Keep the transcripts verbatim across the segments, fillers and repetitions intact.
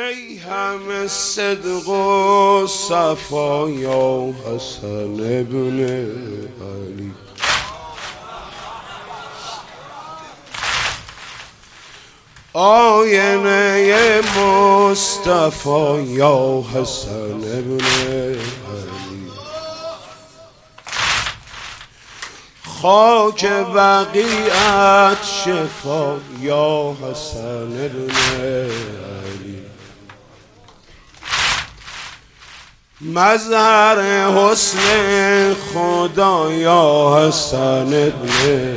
ای همه صدق و صفا یا حسن ابن علی. آینه مصطفی یا حسن ابن علی. خاک بقیت شفا یا حسن ابن علی. مظهر حسن خدا یا حسن ابن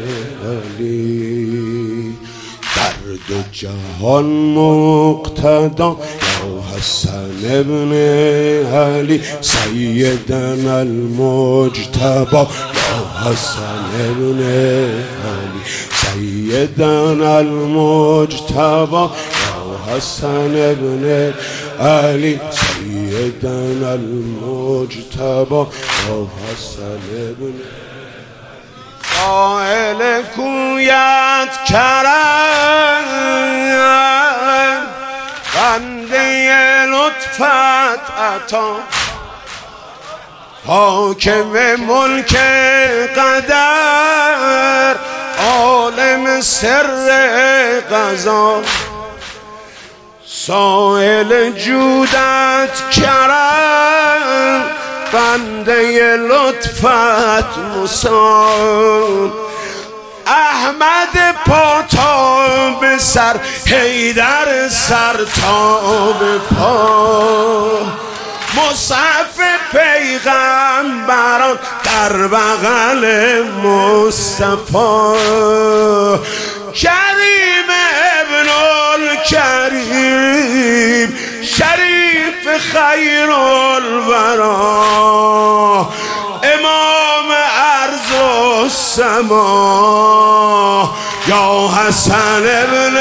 علی. در دو جهان مقتدا یا حسن ابن علی. سیدنا المجتبی یا حسن ابن علی. سیدنا المجتبی یا حسن ابن علی. سیدنا المجتبی یا حسن ابن قائل کویت کرم بنده لطفت عطا. حاکم ملک قدر عالم سر قضا. سائل جودت کرم بنده لطفت موسی. احمد پا تا به سر حیدر سر تا به پا. مصحف پیغمبران در بغل مصطفی. کریم ابن الکریم شریف خیر الورا. امام ارض و سما یا حسن ابن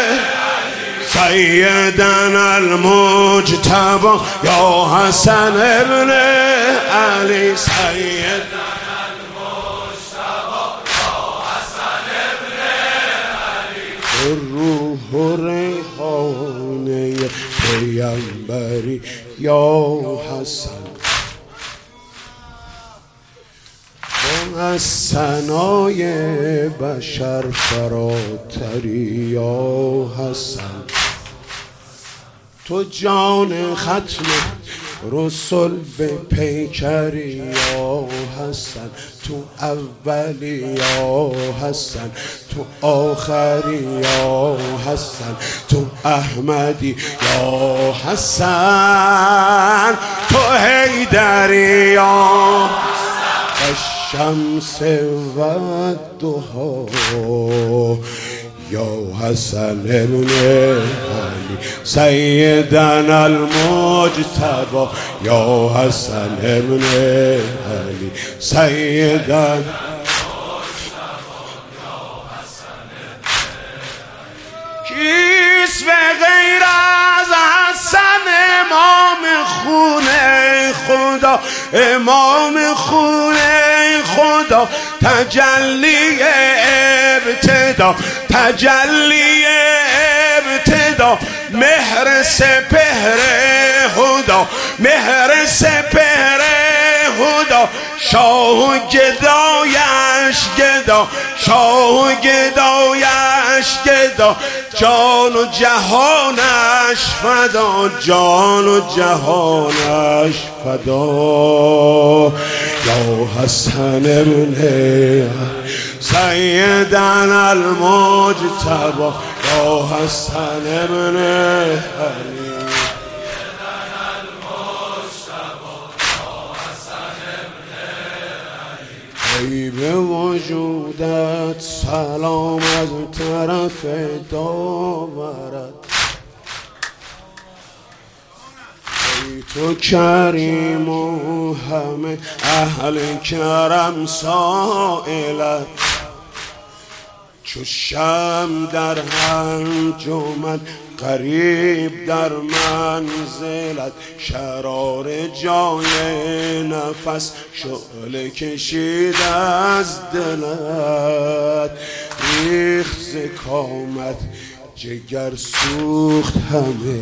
سیدنا المجتبی یا حسن ابن علی. سیدنا المجتبی یا حسن ابن علی. روح و ریحانه پیامبری یا حسن. از ثنای بشر فراتری یا حسن. تو جان ختم رسول به پیکری یا حسن. تو اولی یا حسن. تو آخری یا حسن. تو احمدی یا حسن. تو حیدری یا الشمس و الضحی یا حسن ابن علی. سیدنا المجتبی یا حسن ابن علی. سیدنا کیست به غیر از حسن امام خونه خدا. امام خونه خدا تجلی ابتدا. تجلی ابتدا مهر سپهر هدا. مهر سپهر هدا. شاه گدایش گدا. شاه گدایش گدا. جان و جهانش فدا. جان و جهانش فدا یا حسن ابن سیدنا المجتبی یا حسن ابن علی. ای به وجودت سلام از طرف داورت. ای تو کریم و همه اهل کرم سائلت. چو شمع در انجمن غریب در منزلت. شرار جای نفس شعله کشید از دلت. ریخت ز کامت جگر سوخت همه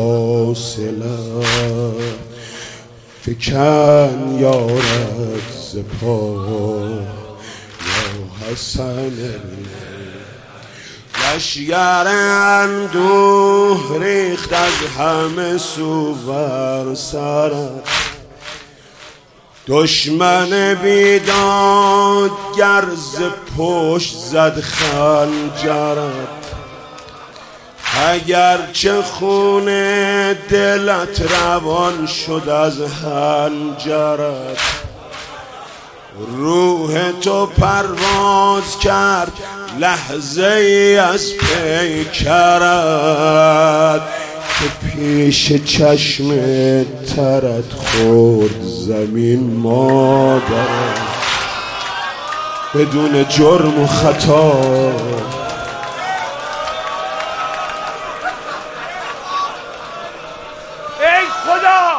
حاصلت، فکن یارد ز پا یا حسن لشگر اندوه ریخت از همه سو بر سرت، دشمن بیداد گرز پشت زد خنجرت، اگرچه خون دلت روان شد از حنجرت، روح تو پرواز کرد لحظه ای از پیکرت، که پیش چشم ترت خورد زمین مادرت بدون جرم و خطا. ای خدا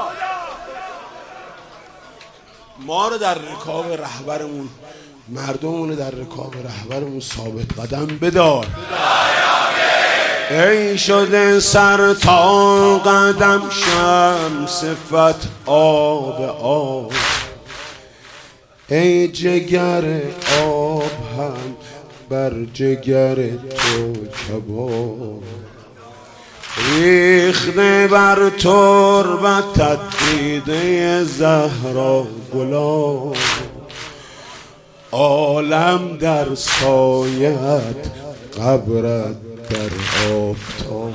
ما رو در رکاب رهبرمون، مردمون در رکاب رهبرمون ثابت قدم بدار. ای شده سر تا قدم شمس فت آب آب، ای جگر آب هم بر جگر تو کباب، ریخته بر تربتت دیده زهرا گلاب، عالم در سایت قبرت در آفتاب.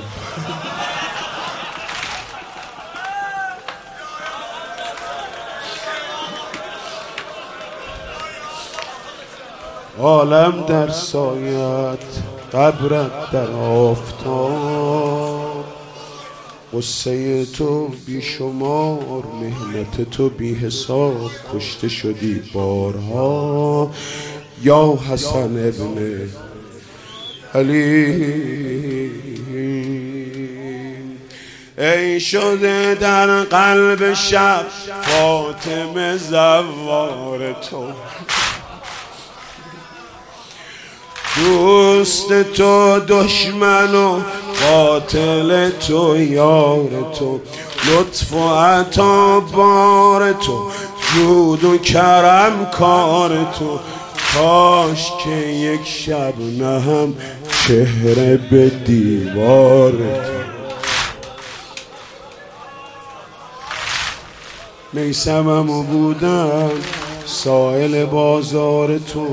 عالم در سایت قبرت در آفتاب، قصه تو بیشمار مهنت تو بی حساب، کشته شدی بارها یا حسن ابن علی. ای شده در قلب شب فاطمه زوار تو، دوست تو دشمن و قاتل تو یار تو، لطف و عطا بار تو، جود و کرم کار تو، کاش که یک شب نه هم چهره به دیوار تو. میسمم بودم سائل بازار تو،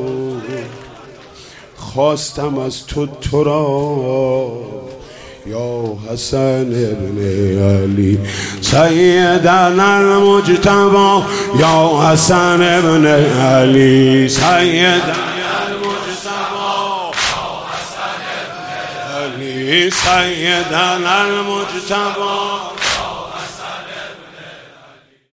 خواستم از تو تو را یا حسن ابن علی، سیدنا المجتبی یا حسن ابن علی، سیدنا المجتبی یا حسن ابن علی، سیدنا المجتبی